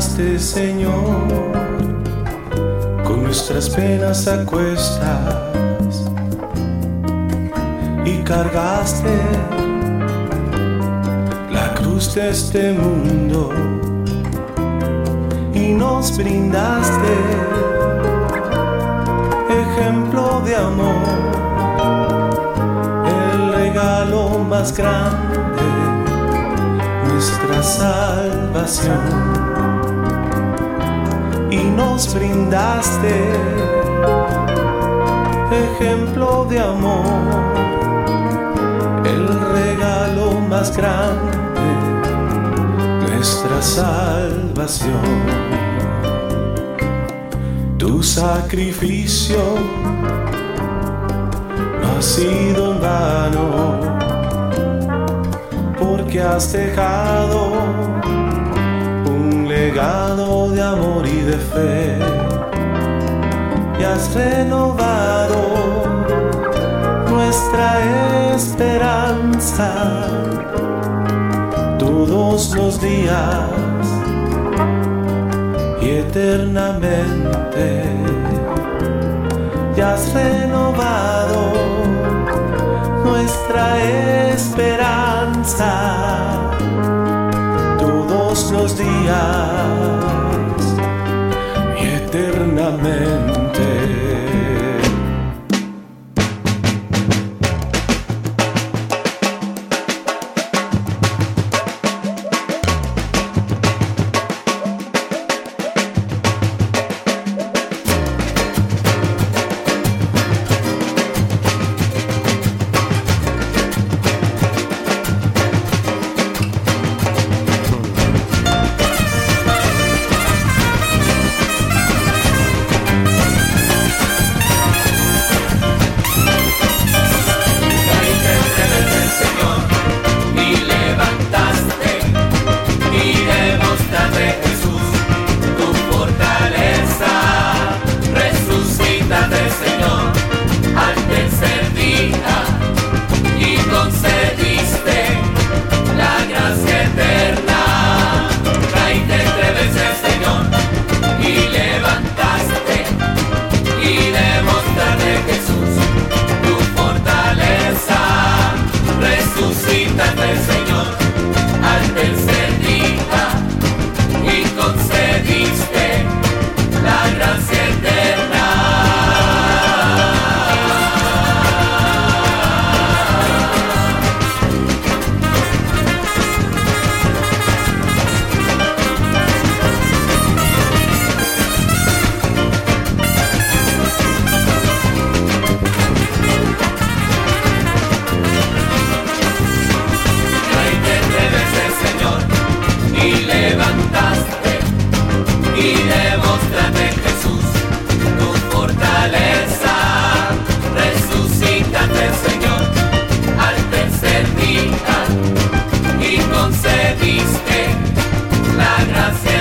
tomaste, Señor, con nuestras penas a cuestas y cargaste la cruz de este mundo y nos brindaste ejemplo de amor, el regalo más grande, nuestra salvación. Y nos brindaste ejemplo de amor, el regalo más grande, nuestra salvación. Tu sacrificio no ha sido en vano, porque has dejado un legado de amor y de fe, y has renovado nuestra esperanza todos los días y eternamente. Y has renovado nuestra esperanza todos los días y eternamente. Concediste la gracia.